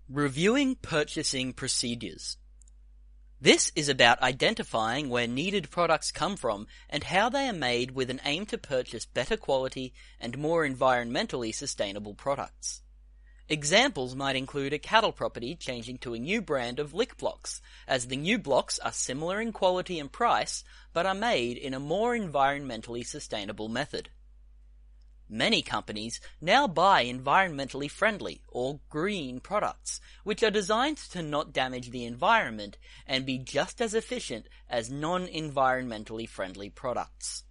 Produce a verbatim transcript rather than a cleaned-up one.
Reviewing purchasing procedures. This is about identifying where needed products come from and how they are made with an aim to purchase better quality and more environmentally sustainable products. Examples might include a cattle property changing to a new brand of lick blocks, as the new blocks are similar in quality and price, but are made in a more environmentally sustainable method. Many companies now buy environmentally friendly or green products, which are designed to not damage the environment and be just as efficient as non-environmentally friendly products.